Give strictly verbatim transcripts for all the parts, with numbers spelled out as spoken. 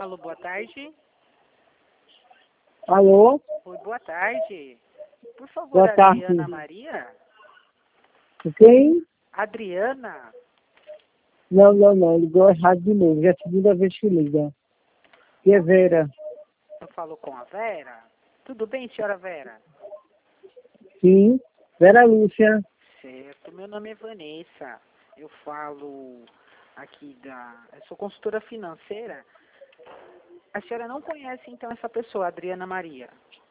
Alô, boa tarde. Alô? Oi, boa tarde. Por favor, Boa tarde. Adriana Maria? Quem? Adriana? Não, não, não. Ligou errado de novo. Já é a segunda vez que liga. E é Vera? Eu falo com a Vera? Tudo bem, senhora Vera? Sim. Vera Lúcia. Certo, meu nome é Vanessa. Eu falo aqui da... Eu sou consultora financeira. A senhora não conhece, então, essa pessoa, Adriana Maria?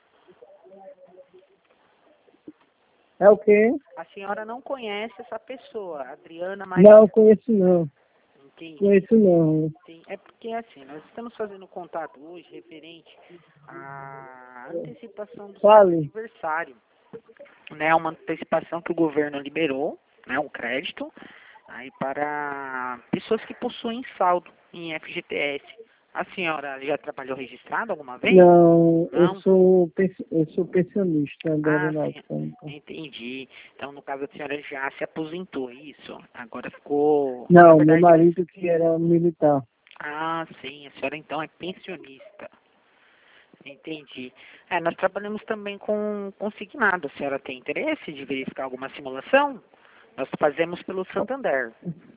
É o quê? A senhora não conhece essa pessoa, Adriana Maria? Não, conheço não. Entendi. Conheço não. Sim, é porque assim, nós estamos fazendo contato hoje referente à antecipação do seu Fale. aniversário. Né, uma antecipação que o governo liberou, né, um crédito, aí para pessoas que possuem saldo em F G T S. A senhora já trabalhou registrado alguma vez? Não, eu Não? sou, pens- eu sou pensionista da Ah, sim, aeronáutica. Então. entendi. Então, no caso, a senhora já se aposentou, é isso? Agora ficou... Na Não, meu verdade, marido que era militar. ah, sim, a senhora então é pensionista. Entendi. É, nós trabalhamos também com consignado. A senhora tem interesse de verificar alguma simulação? Nós fazemos pelo Santander.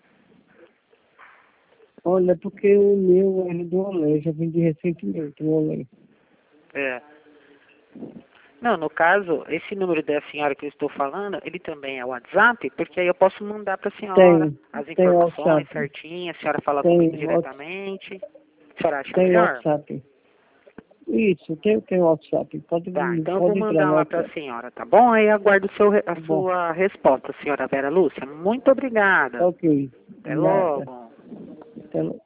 Olha, porque o meu é do Olé, já vendi recentemente o Olé. É. Não, no caso, esse número da senhora que eu estou falando, ele também é o WhatsApp, porque aí eu posso mandar para a senhora Tem, as tem informações WhatsApp. certinhas, a senhora fala Tem, comigo Whats- diretamente. A senhora acha tem melhor? WhatsApp. Isso, tem, tem WhatsApp. Pode, Tá, então eu vou pode entrar mandar no lá para a WhatsApp. senhora, tá bom? Aí aguardo o seu, re- a Tá bom, sua resposta, senhora Vera Lúcia. Muito obrigada. ok. Até Nada. logo. Até logo.